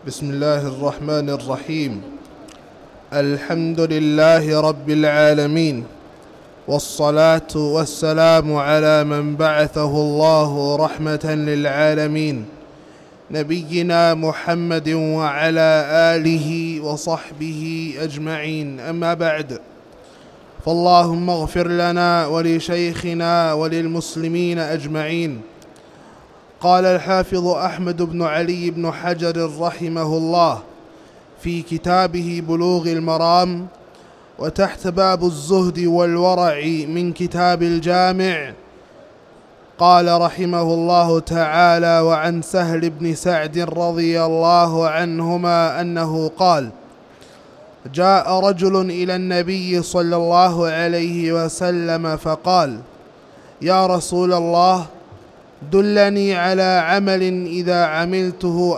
بسم الله الرحمن الرحيم. الحمد لله رب العالمين، والصلاة والسلام على من بعثه الله رحمة للعالمين، نبينا محمد وعلى آله وصحبه أجمعين. أما بعد، فاللهم اغفر لنا ولشيخنا وللمسلمين أجمعين. قال الحافظ أحمد بن علي بن حجر رحمه الله في كتابه بلوغ المرام وتحت باب الزهد والورع من كتاب الجامع، قال رحمه الله تعالى: وعن سهل بن سعد رضي الله عنهما أنه قال: جاء رجل إلى النبي صلى الله عليه وسلم فقال: يا رسول الله، دلني على عمل إذا عملته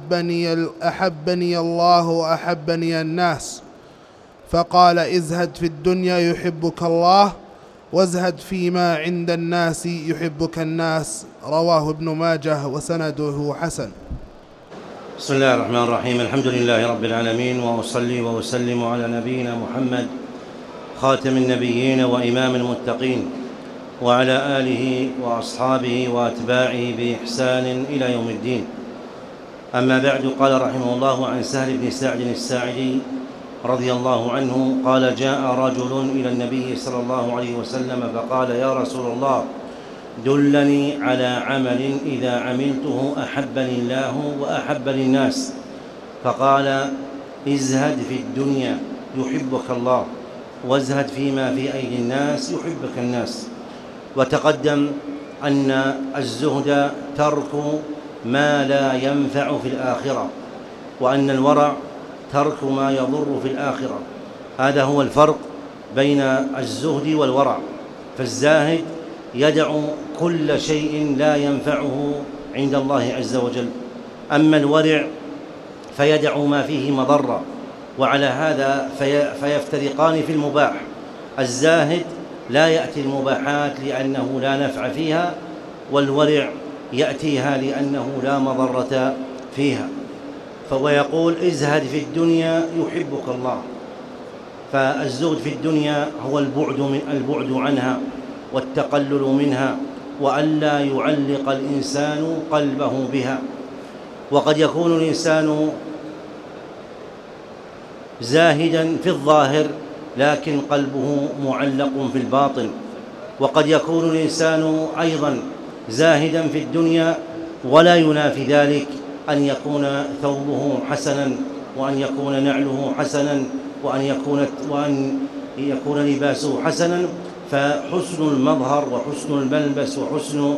أحبني الله وأحبني الناس. فقال: ازهد في الدنيا يحبك الله، وازهد فيما عند الناس يحبك الناس. رواه ابن ماجه وسنده حسن. بسم الله الرحمن الرحيم. الحمد لله رب العالمين، وأصلي وأسلم على نبينا محمد خاتم النبيين وإمام المتقين، وعلى آله وأصحابه وأتباعه بإحسان إلى يوم الدين. أما بعد، قال رحمه الله: عن سهل بن سعد الساعدي رضي الله عنه قال: جاء رجل إلى النبي صلى الله عليه وسلم فقال: يا رسول الله، دلني على عمل إذا عملته أحبني الله وأحبني الناس. فقال: ازهد في الدنيا يحبك الله، وازهد فيما في أيدي الناس يحبك الناس. وتقدم أن الزهد ترك ما لا ينفع في الآخرة، وأن الورع ترك ما يضر في الآخرة. هذا هو الفرق بين الزهد والورع. فالزاهد يدع كل شيء لا ينفعه عند الله عز وجل، أما الورع فيدع ما فيه مضرة، وعلى هذا فيفترقان في المباح. الزاهد لا يأتي المباحات لأنه لا نفع فيها، والورع يأتيها لأنه لا مضرة فيها. فهو يقول: ازهد في الدنيا يحبك الله. فالزهد في الدنيا هو البعد عنها والتقلل منها، وألا يعلق الإنسان قلبه بها. وقد يكون الإنسان زاهدا في الظاهر لكن قلبه معلق في الباطن، وقد يكون الإنسان أيضا زاهدا في الدنيا ولا ينافي ذلك أن يكون ثوبه حسنا، وأن يكون نعله حسنا، وأن يكون لباسه حسنا. فحسن المظهر وحسن الملبس وحسن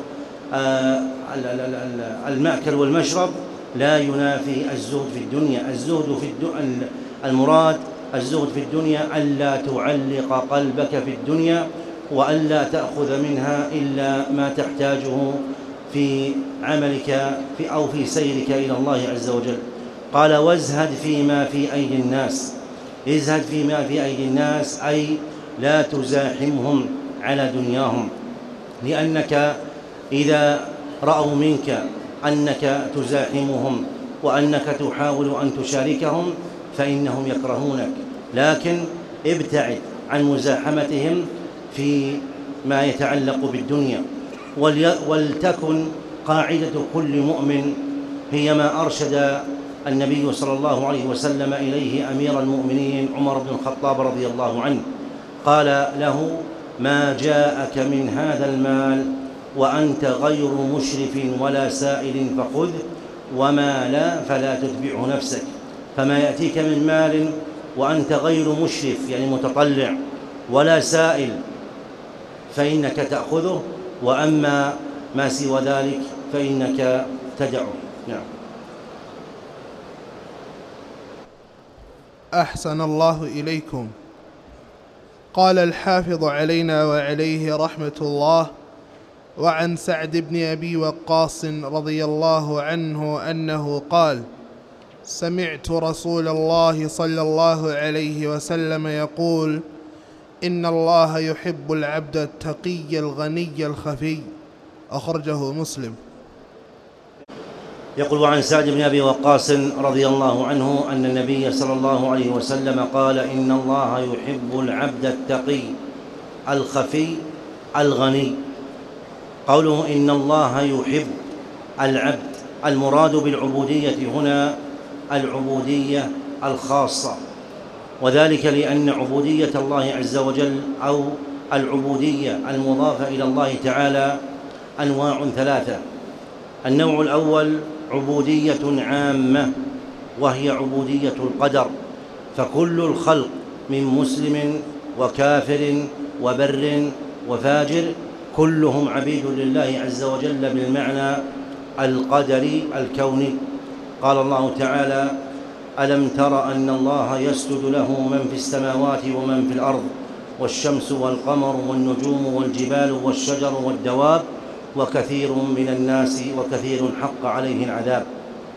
المأكل والمشرب لا ينافي الزهد في الدنيا. المراد الزهد في الدنيا ألا تعلق قلبك في الدنيا، وألا تأخذ منها إلا ما تحتاجه في عملك أو في سيرك إلى الله عز وجل. قال: وازهد فيما في أيدي الناس. ازهد فيما في أيدي الناس أي لا تزاحمهم على دنياهم، لأنك إذا رأوا منك أنك تزاحمهم وأنك تحاول أن تشاركهم فإنهم يكرهونك، لكن ابتعد عن مزاحمتهم في ما يتعلق بالدنيا. ولتكن قاعدة كل مؤمن هي ما أرشد النبي صلى الله عليه وسلم إليه أمير المؤمنين عمر بن الخطاب رضي الله عنه. قال له: ما جاءك من هذا المال وأنت غير مشرف ولا سائل فخذ، وما لا فلا تتبعه نفسك. فما يأتيك من مال وأنت غير مشرف يعني متطلع ولا سائل فإنك تأخذه، وأما ما سوى ذلك فإنك تدعه. نعم. أحسن الله إليكم. قال الحافظ علينا وعليه رحمة الله: وعن سعد بن أبي وقاص رضي الله عنه أنه قال: سمعت رسول الله صلى الله عليه وسلم يقول: إن الله يحب العبد التقي الغني الخفي. أخرجه مسلم. يقول: وعن سعد بن أبي وقاص رضي الله عنه أن النبي صلى الله عليه وسلم قال: إن الله يحب العبد التقي الخفي الغني. قوله إن الله يحب العبد، المراد بالعبودية هنا العبودية الخاصة، وذلك لأن عبودية الله عز وجل أو العبودية المضافة إلى الله تعالى أنواع ثلاثة. النوع الأول عبودية عامة، وهي عبودية القدر، فكل الخلق من مسلم وكافر وبر وفاجر كلهم عبيد لله عز وجل بالمعنى القدري الكوني. قال الله تعالى: ألم تر أن الله يسجد له من في السماوات ومن في الأرض والشمس والقمر والنجوم والجبال والشجر والدواب وكثير من الناس وكثير حق عليه العذاب.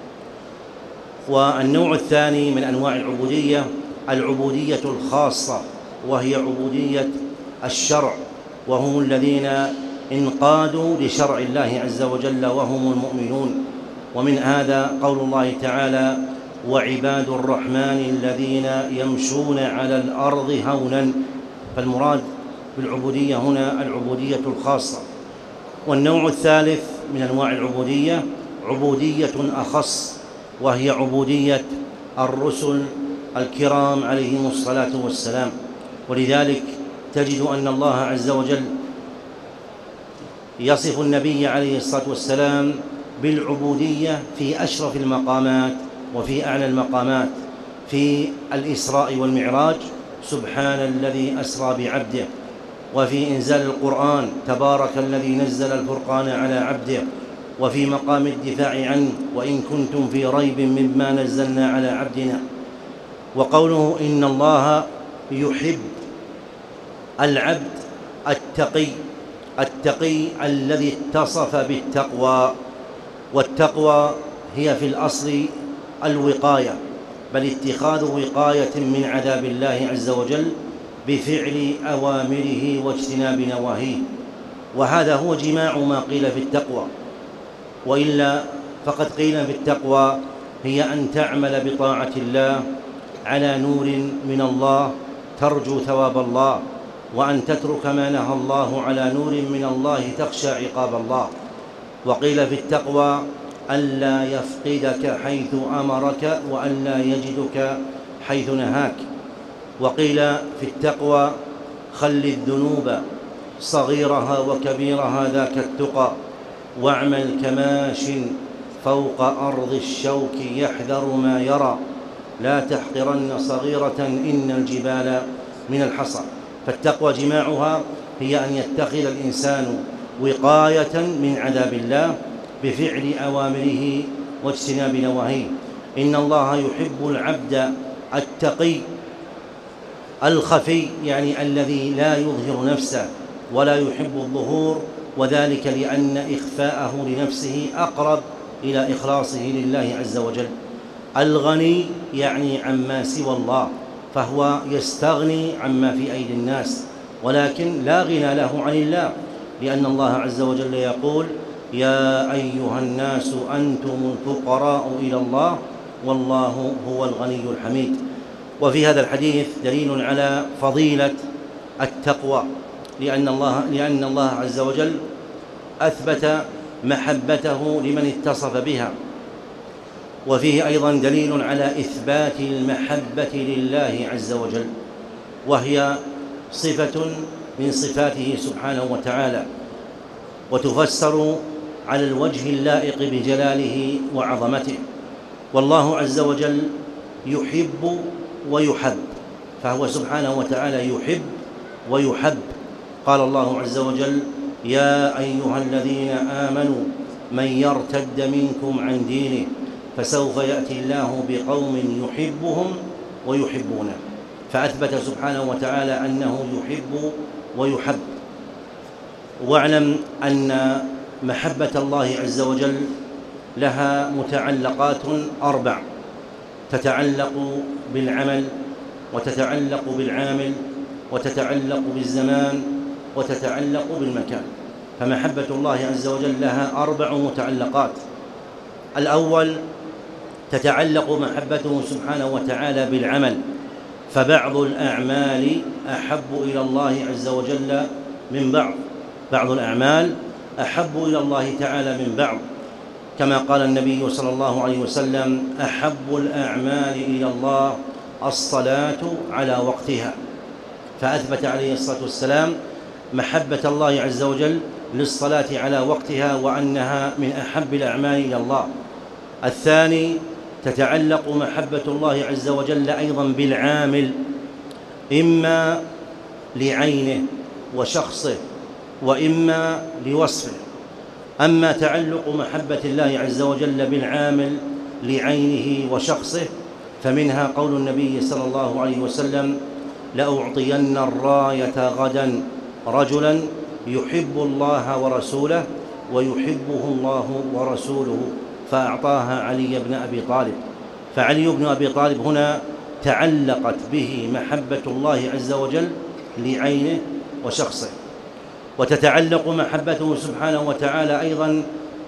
والنوع الثاني من أنواع العبودية العبودية الخاصة، وهي عبودية الشرع، وهم الذين انقادوا لشرع الله عز وجل وهم المؤمنون. ومن هذا قول الله تعالى: وعباد الرحمن الذين يمشون على الأرض هونا. فالمراد بالعبودية هنا العبودية الخاصة. والنوع الثالث من أنواع العبودية عبودية أخص، وهي عبودية الرسل الكرام عليهم الصلاة والسلام. ولذلك تجد أن الله عز وجل يصف النبي عليه الصلاة والسلام بالعبودية في أشرف المقامات وفي أعلى المقامات. في الإسراء والمعراج: سبحان الذي أسرى بعبده. وفي إنزال القرآن: تبارك الذي نزل الفرقان على عبده. وفي مقام الدفاع عنه: وإن كنتم في ريب مما نزلنا على عبدنا. وقوله إن الله يحب العبد التقي الذي اتصف بالتقوى. والتقوى هي في الأصل الوقاية، بل اتخاذ وقاية من عذاب الله عز وجل بفعل أوامره واجتناب نواهيه. وهذا هو جماع ما قيل في التقوى، وإلا فقد قيل في التقوى هي أن تعمل بطاعة الله على نور من الله ترجو ثواب الله، وأن تترك ما نهى الله على نور من الله تخشى عقاب الله. وقيل في التقوى ألا يفقدك حيث أمرك وألا يجدك حيث نهاك. وقيل في التقوى خل الذنوب صغيرها وكبيرها ذاك التقى، واعمل كماش فوق أرض الشوك يحذر ما يرى، لا تحقرن صغيرة إن الجبال من الحصى. فالتقوى جماعها هي أن يتخذ الإنسان وقاية من عذاب الله بفعل أوامره واجتناب نواهيه. إن الله يحب العبد التقي الخفي، يعني الذي لا يظهر نفسه ولا يحب الظهور، وذلك لأن إخفاءه لنفسه أقرب إلى إخلاصه لله عز وجل. الغني يعني عما سوى الله، فهو يستغني عما في أيدي الناس، ولكن لا غنى له عن الله، لأن الله عز وجل يقول: يا أيها الناس أنتم الفقراء إلى الله والله هو الغني الحميد. وفي هذا الحديث دليل على فضيلة التقوى، لأن الله عز وجل أثبت محبته لمن اتصف بها. وفيه أيضا دليل على إثبات المحبة لله عز وجل، وهي صفة من صفاته سبحانه وتعالى، وتفسر على الوجه اللائق بجلاله وعظمته. والله عز وجل يحب ويحب، فهو سبحانه وتعالى يحب ويحب. قال الله عز وجل: يا أيها الذين آمنوا من يرتد منكم عن دينه فسوف يأتي الله بقوم يحبهم ويحبونه. فأثبت سبحانه وتعالى أنه يحب ويحب. واعلم أن محبة الله عز وجل لها متعلقات 4، تتعلق بالعمل، وتتعلق بالعامل، وتتعلق بالزمان، وتتعلق بالمكان. فمحبة الله عز وجل لها 4 متعلقات. الأول تتعلق محبته سبحانه وتعالى بالعمل، فبعض الأعمال أحب إلى الله عز وجل من بعض الأعمال أحب إلى الله تعالى من بعض، كما قال النبي صلى الله عليه وسلم: أحب الأعمال إلى الله الصلاة على وقتها، فأثبت عليه الصلاة والسلام محبة الله عز وجل للصلاة على وقتها وأنها من أحب الأعمال إلى الله. الثاني تتعلق محبة الله عز وجل أيضا بالعامل، إما لعينه وشخصه وإما لوصفه. أما تعلق محبة الله عز وجل بالعامل لعينه وشخصه فمنها قول النبي صلى الله عليه وسلم: لأعطين الراية غدا رجلا يحب الله ورسوله ويحبه الله ورسوله، فأعطاها علي بن أبي طالب. فعلي بن أبي طالب هنا تعلقت به محبة الله عز وجل لعينه وشخصه. وتتعلق محبته سبحانه وتعالى أيضا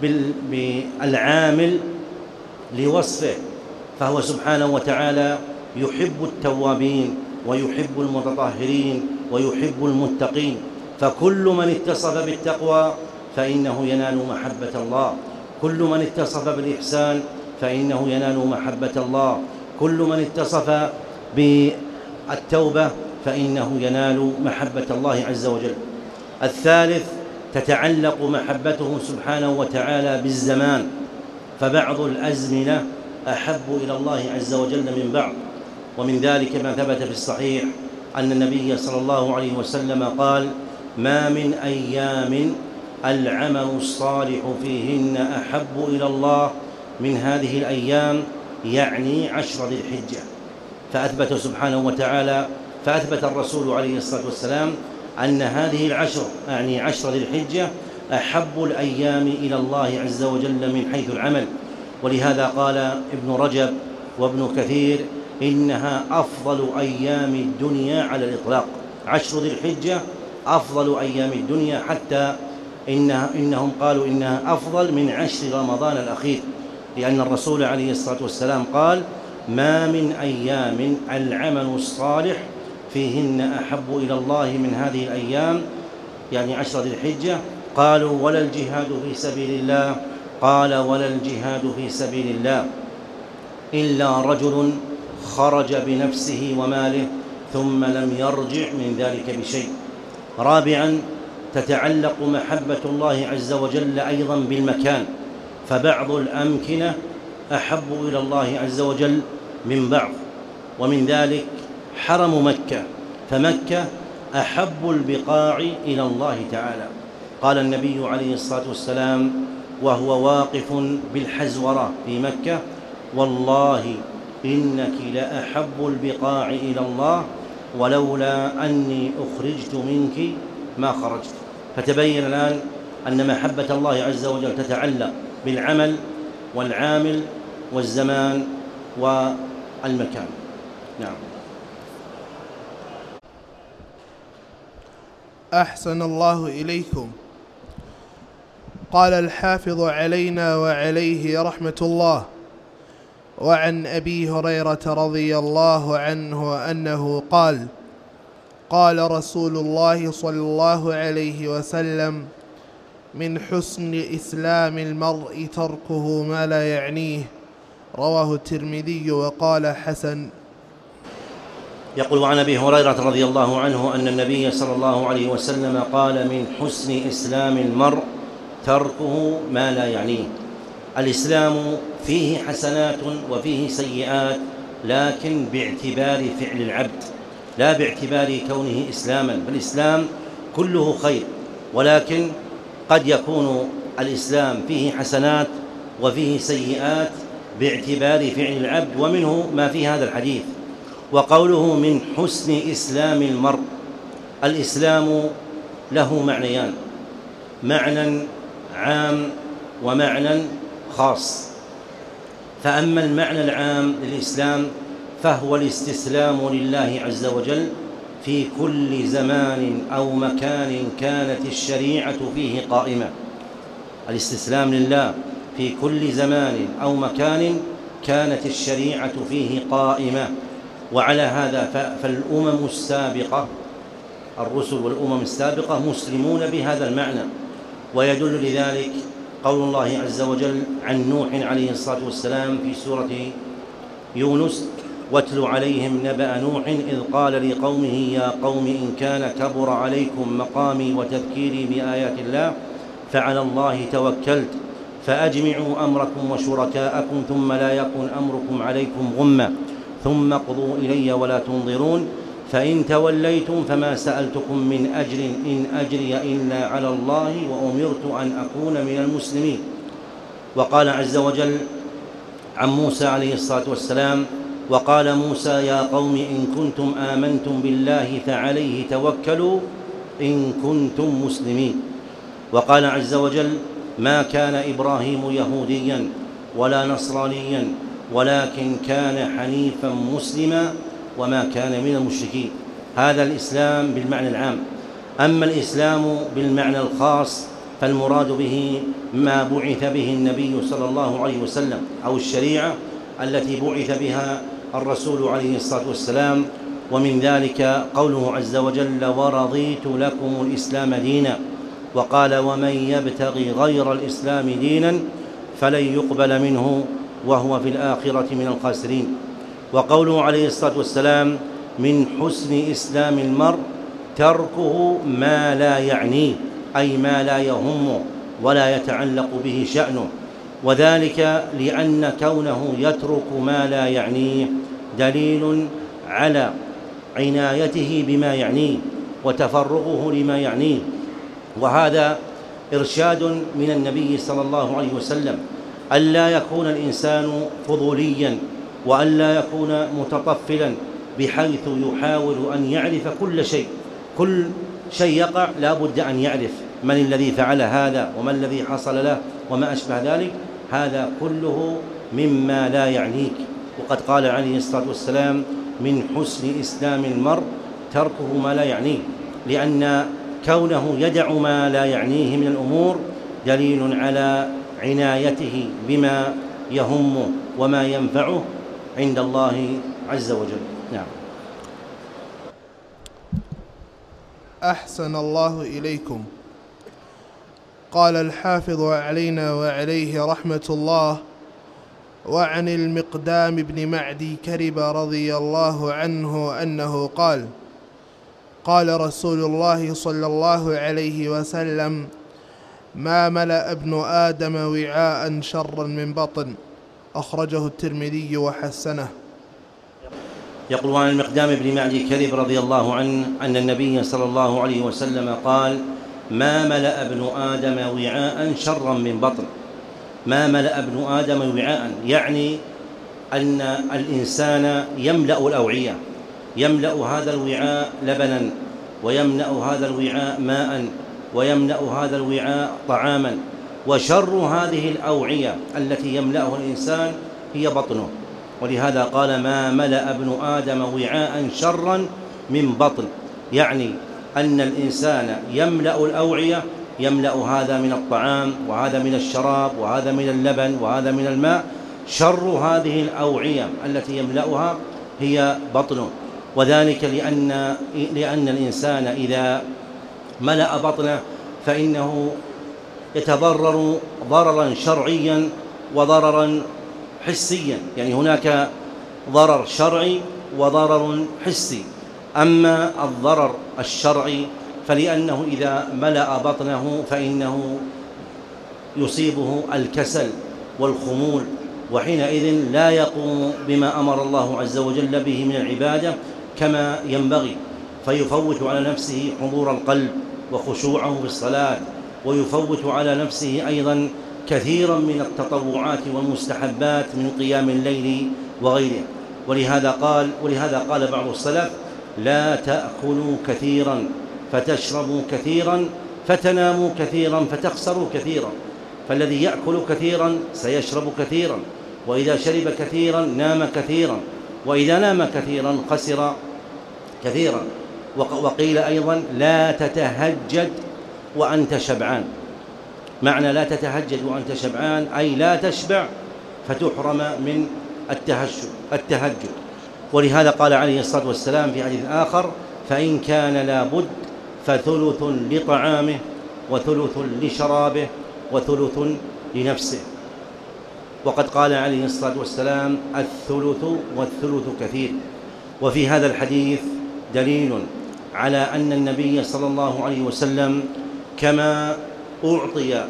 بالعامل لوصفه، فهو سبحانه وتعالى يحب التوابين ويحب المتطهرين ويحب المتقين، فكل من اتصف بالتقوى فإنه ينال محبة الله، كل من اتصف بالإحسان فإنه ينال محبة الله، كل من اتصف بالتوبة فإنه ينال محبة الله عز وجل. الثالث تتعلق محبته سبحانه وتعالى بالزمان، فبعض الأزمنة أحب إلى الله عز وجل من بعض، ومن ذلك ما ثبت في الصحيح أن النبي صلى الله عليه وسلم قال: ما من أيام العمل الصالح فيهن أحب إلى الله من هذه الأيام، يعني 10 ذي الحجة. فأثبت سبحانه وتعالى فأثبت الرسول عليه الصلاة والسلام أن هذه العشر، يعني 10 ذي الحجة، أحب الأيام إلى الله عز وجل من حيث العمل. ولهذا قال ابن رجب وابن كثير: إنها أفضل أيام الدنيا على الإطلاق. 10 ذي الحجة أفضل أيام الدنيا، حتى إنهم قالوا إنها أفضل من 10 رمضان الأخير، لأن الرسول عليه الصلاة والسلام قال: ما من أيام العمل الصالح فيهن أحب إلى الله من هذه الأيام، يعني 10 ذي الحجة. قالوا: ولا الجهاد في سبيل الله؟ قال: ولا الجهاد في سبيل الله إلا رجل خرج بنفسه وماله ثم لم يرجع من ذلك بشيء. رابعا تتعلق محبة الله عز وجل أيضا بالمكان، فبعض الأمكنة أحب إلى الله عز وجل من بعض، ومن ذلك حرم مكة، فمكة أحب البقاع إلى الله تعالى. قال النبي عليه الصلاة والسلام وهو واقف بالحزورة في مكة: والله إنك لأحب البقاع إلى الله، ولولا أني أخرجت منك ما خرجت. فتبين الآن أن محبة الله عز وجل تتعلق بالعمل والعامل والزمان والمكان. نعم. أحسن الله إليكم. قال الحافظ علينا وعليه رحمة الله: وعن أبي هريرة رضي الله عنه أنه قال: قال رسول الله صلى الله عليه وسلم: من حسن إسلام المرء تركه ما لا يعنيه. رواه الترمذي وقال حسن. يقول: عن أبي هريرة رضي الله عنه أن النبي صلى الله عليه وسلم قال: من حسن إسلام المرء تركه ما لا يعنيه. الإسلام فيه حسنات وفيه سيئات، لكن باعتبار فعل العبد، لا باعتبار كونه إسلاما. فالإسلام كله خير، ولكن قد يكون الإسلام فيه حسنات وفيه سيئات باعتبار فعل العبد، ومنه ما في هذا الحديث. وقوله من حسن إسلام المرء، الإسلام له معنيان: معنى عام ومعنى خاص. فأما المعنى العام للإسلام فهو الاستسلام لله عز وجل في كل زمان أو مكان كانت الشريعة فيه قائمة. الاستسلام لله في كل زمان أو مكان كانت الشريعة فيه قائمة. وعلى هذا فالأمم السابقة، الرسل والأمم السابقة مسلمون بهذا المعنى. ويدل لذلك قول الله عز وجل عن نوح عليه الصلاة والسلام في سورة يونس: واتل عليهم نبأ نوح إذ قال لقومه يا قوم إن كان كبر عليكم مقامي وتذكيري بآيات الله فعلى الله توكلت فأجمعوا أمركم وشركاءكم ثم لا يكن أمركم عليكم غمة ثم اقضوا إلي ولا تنظرون فإن توليتم فما سألتكم من أجر إن أجري إلا على الله وأمرت أن أكون من المسلمين. وقال عز وجل عن موسى عليه الصلاة والسلام: وقال موسى يا قوم إن كنتم آمنتم بالله فعليه توكلوا إن كنتم مسلمين. وقال عز وجل: ما كان إبراهيم يهوديا ولا نصرانيا ولكن كان حنيفا مسلما وما كان من المشركين. هذا الإسلام بالمعنى العام. أما الإسلام بالمعنى الخاص فالمراد به ما بعث به النبي صلى الله عليه وسلم أو الشريعة التي بعث بها الرسول عليه الصلاة والسلام. ومن ذلك قوله عز وجل: ورضيت لكم الإسلام دينا. وقال: ومن يبتغي غير الإسلام دينا فلن يقبل منه وهو في الآخرة من الخاسرين. وقوله عليه الصلاة والسلام: من حسن إسلام المرء تركه ما لا يعنيه، أي ما لا يهمه ولا يتعلق به شأنه. وذلك لأن كونه يترك ما لا يعنيه دليل على عنايته بما يعنيه وتفرغه لما يعنيه. وهذا إرشاد من النبي صلى الله عليه وسلم ألا يكون الإنسان فضوليا وألا يكون متطفلا بحيث يحاول أن يعرف كل شيء يقع لا بد أن يعرف من الذي فعل هذا وما الذي حصل له وما أشبه ذلك. هذا كله مما لا يعنيك. وقد قال عليه الصلاة والسلام: من حسن إسلام المرء تركه ما لا يعنيه، لأن كونه يدع ما لا يعنيه من الأمور دليل على عنايته بما يهمه وما ينفعه عند الله عز وجل. نعم. أحسن الله إليكم. قال الحافظ علينا وعليه رحمة الله: وعن المقدام بن معدي كرب رضي الله عنه أنه قال: قال رسول الله صلى الله عليه وسلم: ما ملأ ابن آدم وعاء شرا من بطن. أخرجه الترمذي وحسنه. يقول عن المقدام بن معدي كرب رضي الله عنه أن النبي صلى الله عليه وسلم قال: ما ملأ ابن آدم وعاء شرا من بطن. ما ملأ ابن آدم وعاء يعني أن الإنسان يملأ الأوعية، يملأ هذا الوعاء لبنا، ويملأ هذا الوعاء ماء، ويملأ هذا الوعاء طعاما. وشر هذه الأوعية التي يملأها الإنسان هي بطنه. ولهذا قال: ما ملأ ابن آدم وعاء شرا من بطن، يعني أن الإنسان يملأ الأوعية، يملأ هذا من الطعام وهذا من الشراب وهذا من اللبن وهذا من الماء. شر هذه الأوعية التي يملأها هي بطنه. وذلك لأن الإنسان إذا ملأ بطنه فإنه يتضرر ضررا شرعيا وضررا حسيا، يعني هناك ضرر شرعي وضرر حسي. أما الضرر الشرعي فلأنه إذا ملأ بطنه فإنه يصيبه الكسل والخمول، وحينئذ لا يقوم بما أمر الله عز وجل به من العبادة كما ينبغي، فيفوت على نفسه حضور القلب وخشوعه بالصلاة، ويفوت على نفسه أيضا كثيرا من التطوعات والمستحبات من قيام الليل وغيره. ولهذا قال بعض السلف: لا تأكلوا كثيرا فتشربوا كثيرا فتناموا كثيرا فتخسروا كثيرا. فالذي يأكل كثيرا سيشرب كثيرا، وإذا شرب كثيرا نام كثيرا، وإذا نام كثيرا خسر كثيرا. وقيل أيضا: لا تتهجد وأنت شبعان. معنى لا تتهجد وأنت شبعان أي لا تشبع فتحرم من التهجد. ولهذا قال عليه الصلاة والسلام في حديث آخر: فإن كان لا بد فثلث لطعامه وثلث لشرابه وثلث لنفسه. وقد قال عليه الصلاة والسلام: الثلث والثلث كثير. وفي هذا الحديث دليل على أن النبي صلى الله عليه وسلم كما أعطي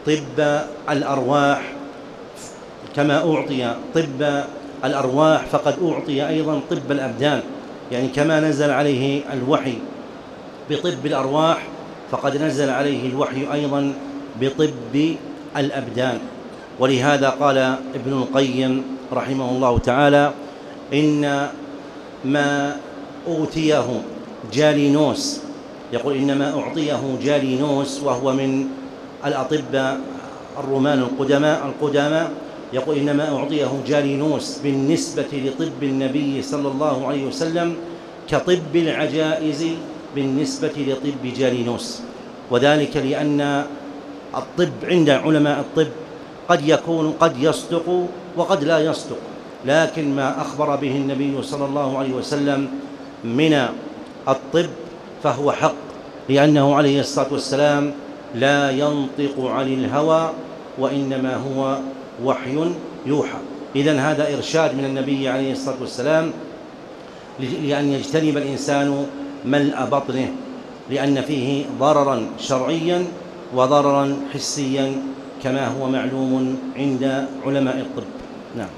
طب الأرواح فقد أعطي أيضا طب الأبدان، يعني كما نزل عليه الوحي بطب الأرواح فقد نزل عليه الوحي أيضا بطب الأبدان. ولهذا قال ابن القيم رحمه الله تعالى: إن ما أوتيه جالينوس، يقول إنما أعطيه جالينوس وهو من الأطباء الرومان القدامى، يقول إنما أعطيه جالينوس بالنسبة لطب النبي صلى الله عليه وسلم كطب العجائز بالنسبة لطب جالينوس. وذلك لأن الطب عند علماء الطب قد يصدق وقد لا يصدق، لكن ما أخبر به النبي صلى الله عليه وسلم من الطب فهو حق، لأنه عليه الصلاة والسلام لا ينطق عن الهوى وإنما هو وحي يوحى. إذن هذا إرشاد من النبي عليه الصلاة والسلام لأن يجتنب الإنسان ملء بطنه، لأن فيه ضررا شرعيا وضررا حسيا كما هو معلوم عند علماء الطب. نعم.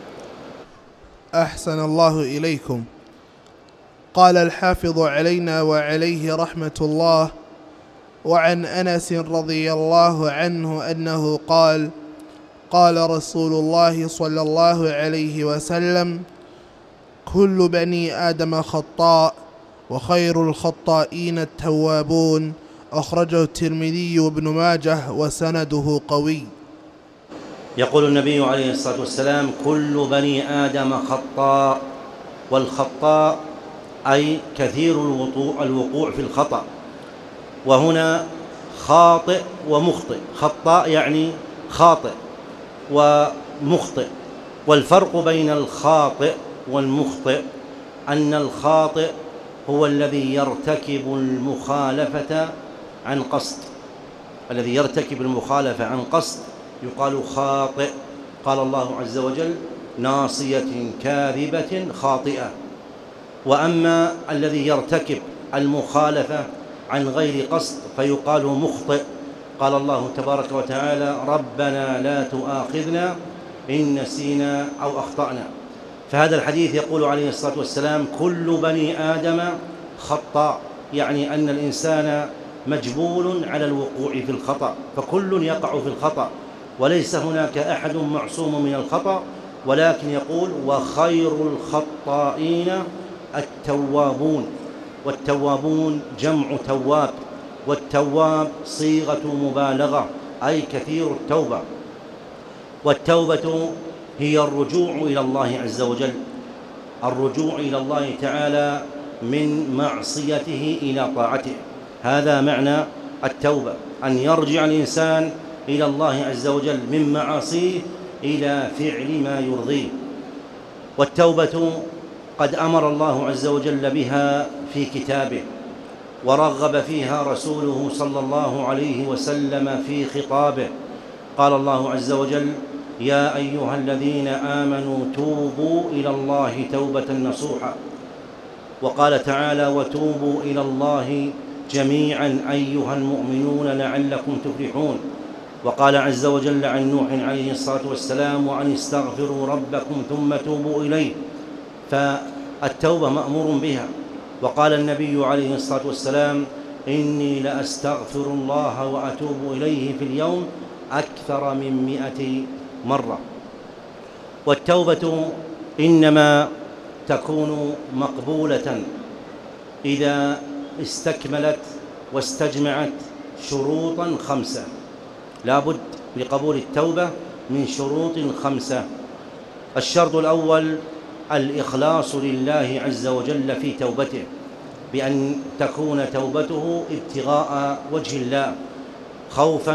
أحسن الله إليكم. قال الحافظ علينا وعليه رحمة الله: وعن أنس رضي الله عنه أنه قال: قال رسول الله صلى الله عليه وسلم: كل بني آدم خطاء وخير الخطائين التوابون. أخرجه الترمذي وابن ماجه وسنده قوي. يقول النبي عليه الصلاة والسلام: كل بني آدم خطاء، والخطاء أي كثير الوقوع في الخطأ، وهنا خاطئ ومخطئ. خطاء يعني خاطئ ومخطئ. والفرق بين الخاطئ والمخطئ أن الخاطئ هو الذي يرتكب المخالفة عن قصد، الذي يرتكب المخالفة عن قصد يقال خاطئ. قال الله عز وجل: ناصية كاذبة خاطئة. وأما الذي يرتكب المخالفة عن غير قصد فيقال مخطئ. قال الله تبارك وتعالى: ربنا لا تؤاخذنا إن نسينا أو أخطأنا. فهذا الحديث يقول عليه الصلاة والسلام: كل بني آدم خطاء، يعني أن الإنسان مجبول على الوقوع في الخطأ، فكل يقع في الخطأ وليس هناك أحد معصوم من الخطأ. ولكن يقول: وخير الخطائين التوابون. والتوابون جمع تواب، والتواب صيغة مبالغة أي كثير التوبة. والتوبة هي الرجوع إلى الله عز وجل، الرجوع إلى الله تعالى من معصيته إلى طاعته. هذا معنى التوبة، أن يرجع الإنسان إلى الله عز وجل من معاصيه إلى فعل ما يرضيه. والتوبة قد أمر الله عز وجل بها في كتابه، ورغب فيها رسوله صلى الله عليه وسلم في خطابه. قال الله عز وجل: يا أيها الذين آمنوا توبوا إلى الله توبة نصوحا. وقال تعالى: وتوبوا إلى الله جميعا أيها المؤمنون لعلكم تفلحون. وقال عز وجل عن نوح عليه الصلاة والسلام: وأن استغفروا ربكم ثم توبوا إليه. فالتوبة مأمور بها. وقال النبي عليه الصلاة والسلام: إني لأستغفر الله وأتوب إليه في اليوم أكثر من 100 مرة. والتوبة إنما تكون مقبولة إذا استكملت واستجمعت شروطا 5. لا بد لقبول التوبة من شروط 5. الشرط الأول الإخلاص لله عز وجل في توبته، بأن تكون توبته ابتغاء وجه الله خوفا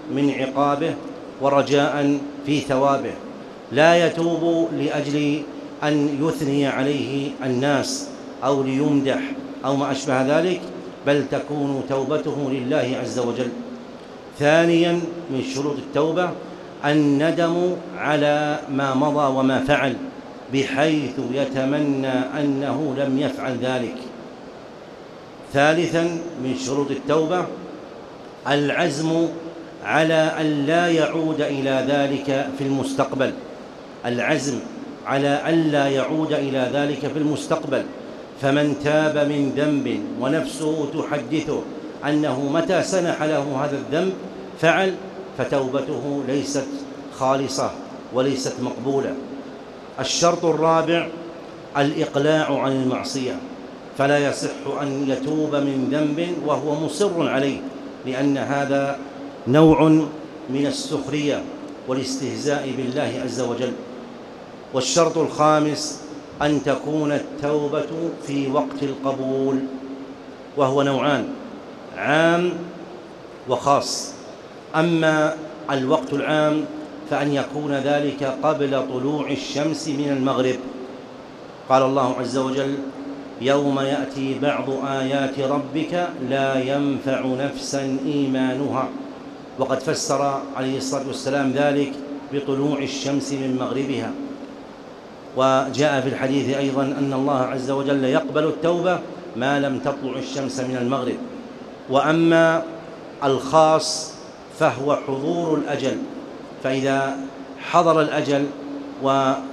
من عقابه ورجاء في ثوابه، لا يتوب لأجل أن يثني عليه الناس أو ليمدح أو ما أشبه ذلك، بل تكون توبته لله عز وجل. ثانيا من شروط التوبة الندم على ما مضى وما فعل، بحيث يتمنى أنه لم يفعل ذلك. ثالثا من شروط التوبة العزم على أن لا يعود إلى ذلك في المستقبل، العزم على أن لا يعود إلى ذلك في المستقبل. فمن تاب من ذنب ونفسه تحدثه أنه متى سنح له هذا الذنب فعل، فتوبته ليست خالصة وليست مقبولة. الشرط الرابع الإقلاع عن المعصية، فلا يصح أن يتوب من ذنب وهو مصر عليه، لأن هذا نوع من السخرية والاستهزاء بالله عز وجل. والشرط الخامس أن تكون التوبة في وقت القبول، وهو نوعان: عام وخاص. أما الوقت العام فأن يكون ذلك قبل طلوع الشمس من المغرب. قال الله عز وجل: يوم يأتي بعض آيات ربك لا ينفع نفسا إيمانها. وقد فسر عليه الصلاة والسلام ذلك بطلوع الشمس من مغربها. وجاء في الحديث أيضا أن الله عز وجل يقبل التوبة ما لم تطلع الشمس من المغرب. وأما الخاص فهو حضور الأجل، فإذا حضر الأجل وجاء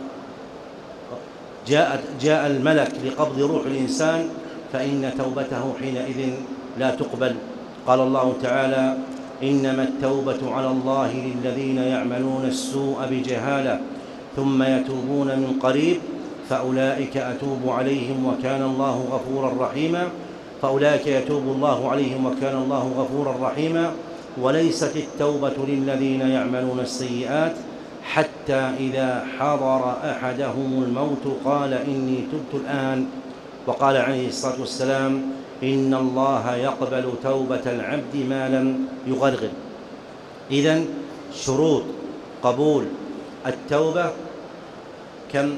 الملك لقبض روح الإنسان فإن توبته حينئذ لا تقبل. قال الله تعالى: إنما التوبة على الله للذين يعملون السوء بجهالة ثم يتوبون من قريب فأولئك أتوب عليهم وكان الله غفورا رحيما. فأولئك يتوب الله عليهم وكان الله غفورا رحيما. وليست التوبة للذين يعملون السيئات حتى إذا حضر أحدهم الموت قال إني تبت الآن. وقال عليه الصلاة والسلام: إن الله يقبل توبة العبد ما لم يغرغر. إذن شروط قبول التوبة كم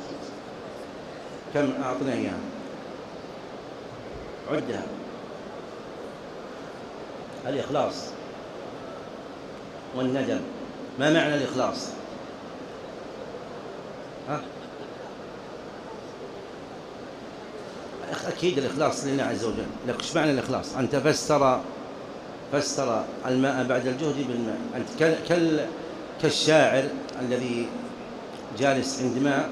أعطنا إياها؟ عدها. الإخلاص والندم. ما معنى الإخلاص؟ أكيد الإخلاص لله عز وجل. لكن إيش معنى الإخلاص؟ أنت فسر الماء بعد الجهد بالماء. أنت كالشاعر الذي جالس عند ماء،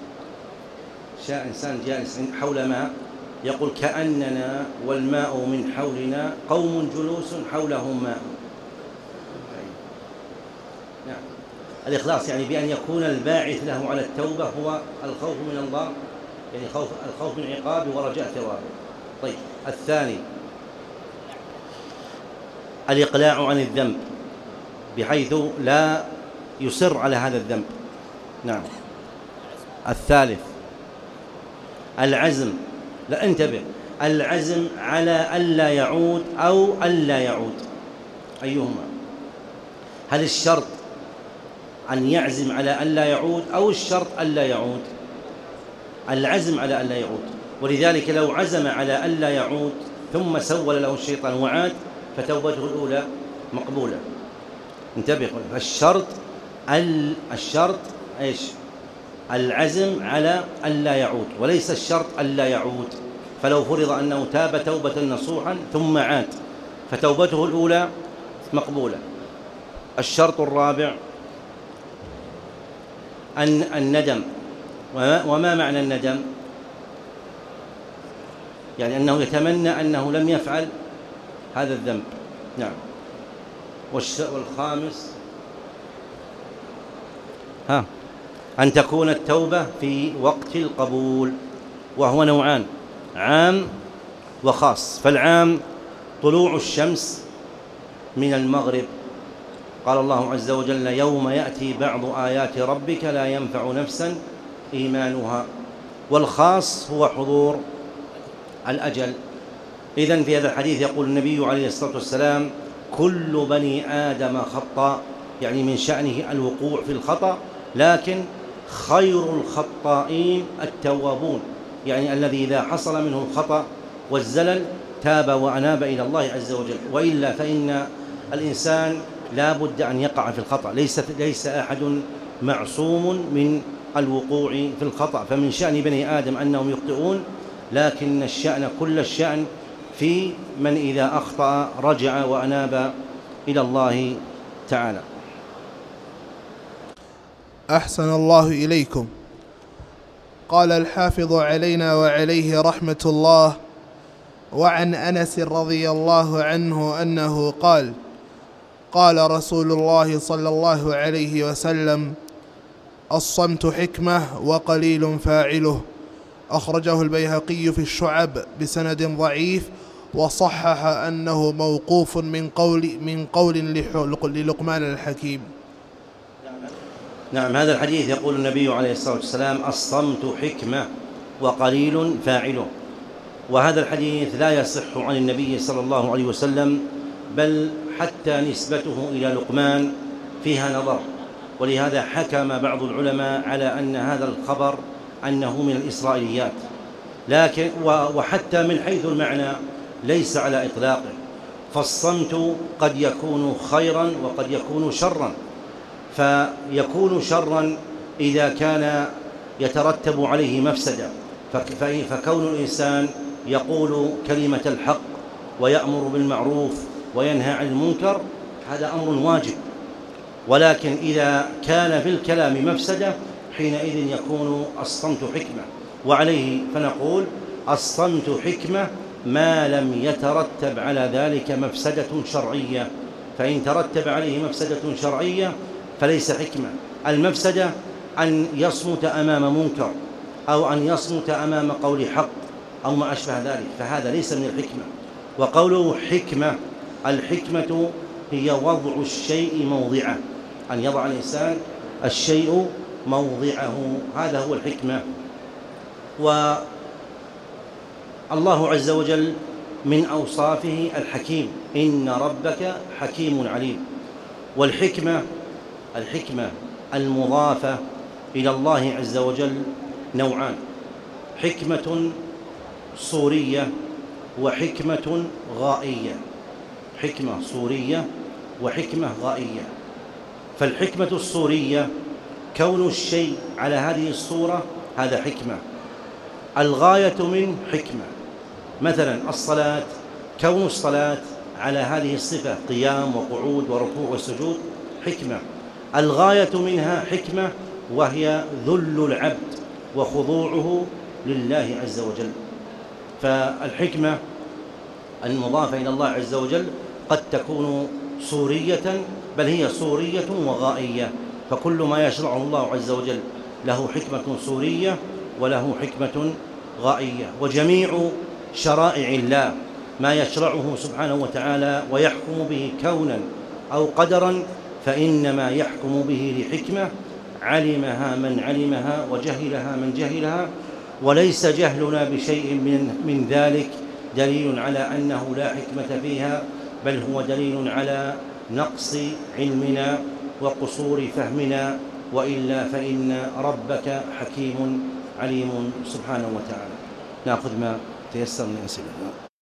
إنسان جالس حول ماء يقول: كأننا والماء من حولنا قوم جلوس حولهم ماء. نعم. الإخلاص يعني بأن يكون الباعث له على التوبة هو الخوف من الله، يعني الخوف من عقابه ورجاء ثوابه. طيب، الثاني الإقلاع عن الذنب بحيث لا يصر على هذا الذنب. نعم. الثالث العزم، لا انتبه، العزم على ألا يعود أو ألا يعود، أيهما؟ هل الشرط أن يعزم على ألا يعود أو الشرط ألا يعود؟ العزم على ألا يعود. ولذلك لو عزم على ألا يعود ثم سول له الشيطان وعاد فتوبته الأولى مقبولة. انتبه، الشرط إيش؟ العزم على ألا يعود، وليس الشرط ألا يعود. فلو فرض أنه تاب توبة نصوحا ثم عاد فتوبته الأولى مقبولة. الشرط الرابع الندم. وما معنى الندم؟ يعني أنه يتمنى أنه لم يفعل هذا الذنب. نعم. والخامس أن تكون التوبة في وقت القبول، وهو نوعان: عام وخاص. فالعام طلوع الشمس من المغرب. قال الله عز وجل: يوم يأتي بعض آيات ربك لا ينفع نفسا إيمانها. والخاص هو حضور الأجل. إذن في هذا الحديث يقول النبي عليه الصلاة والسلام: كل بني آدم خطاء، يعني من شأنه الوقوع في الخطأ، لكن خير الخطائين التوابون، يعني الذي إذا حصل منه الخطأ والزلل تاب وأناب إلى الله عز وجل. وإلا فإن الإنسان لا بد أن يقع في الخطأ، ليس أحد معصوم من الوقوع في الخطأ، فمن شأن بني آدم أنهم يخطئون، لكن الشأن كل الشأن في من إذا أخطأ رجع وأناب إلى الله تعالى. أحسن الله إليكم. قال الحافظ علينا وعليه رحمة الله: وعن أنس رضي الله عنه أنه قال: قال رسول الله صلى الله عليه وسلم: الصمت حكمة وقليل فاعله. أخرجه البيهقي في الشعب بسند ضعيف، وصحح أنه موقوف من قول للقمان الحكيم. نعم، هذا الحديث يقول النبي عليه الصلاة والسلام: الصمت حكمة وقليل فاعله. وهذا الحديث لا يصح عن النبي صلى الله عليه وسلم، بل حتى نسبته إلى لقمان فيها نظر، ولهذا حكم بعض العلماء على أن هذا الخبر أنه من الإسرائيليات، لكن وحتى من حيث المعنى ليس على إطلاقه، فالصمت قد يكون خيرا وقد يكون شرا، فيكون شرا إذا كان يترتب عليه مفسدة، فكون الإنسان يقول كلمة الحق ويأمر بالمعروف وينهى عن المنكر هذا أمر واجب، ولكن إذا كان في الكلام مفسدة حينئذ يكون الصمت حكمة. وعليه فنقول: الصمت حكمة ما لم يترتب على ذلك مفسدة شرعية، فإن ترتب عليه مفسدة شرعية فليس حكمة. المفسدة أن يصمت أمام منكر، أو أن يصمت أمام قول حق، أو ما أشبه ذلك، فهذا ليس من الحكمة. وقوله حكمة، الحكمة هي وضع الشيء موضعه، أن يضع الإنسان الشيء موضعه، هذا هو الحكمة. والله عز وجل من أوصافه الحكيم: إن ربك حكيم عليم. والحكمة المضافة إلى الله عز وجل نوعان: حكمة صورية وحكمة غائية. حكمة صورية وحكمة غائية. فالحكمة الصورية كون الشيء على هذه الصورة، هذا حكمة. الغاية من حكمة، مثلا الصلاة، كون الصلاة على هذه الصفة، قيام وقعود وركوع وسجود، حكمة. الغاية منها حكمة، وهي ذل العبد وخضوعه لله عز وجل. فالحكمة المضافة إلى الله عز وجل قد تكون صورية، بل هي صورية وغائية، فكل ما يشرعه الله عز وجل له حكمة صورية وله حكمة غائية. وجميع شرائع الله ما يشرعه سبحانه وتعالى ويحكم به كونا أو قدرا فإنما يحكم به لحكمة علمها من علمها وجهلها من جهلها، وليس جهلنا بشيء من ذلك دليل على أنه لا حكمة فيها، بل هو دليل على نقص علمنا وقصور فهمنا، وإلا فإن ربك حكيم عليم سبحانه وتعالى. نأخذ ما تيسر من أسئلة.